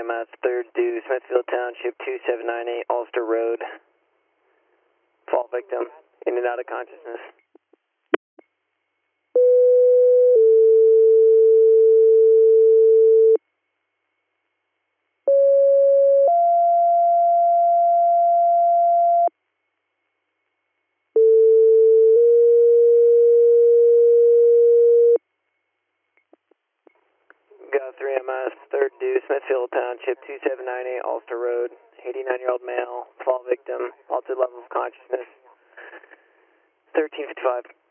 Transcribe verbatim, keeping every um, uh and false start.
M S, third due, Smithfield Township, two seven nine eight, Ulster Road. Fall victim, in and out of consciousness. Got three M S, third due, Smithfield Township, two seven nine eight, Ulster Road. eighty-nine-year-old male, fall victim, altered level of consciousness. thirteen fifty-five.